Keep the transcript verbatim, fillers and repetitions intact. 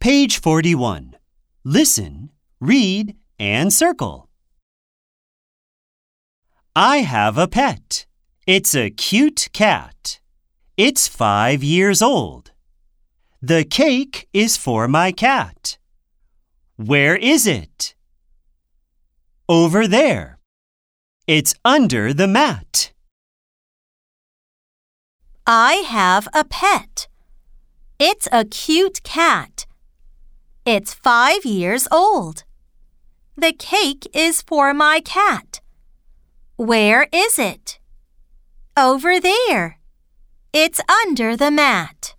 Page forty-one. Listen, read, and circle. I have a pet. It's a cute cat. It's five years old. The cake is for my cat. Where is it? Over there. It's under the mat. I have a pet. It's a cute cat. It's five years old. The cake is for my cat. Where is it? Over there. It's under the mat.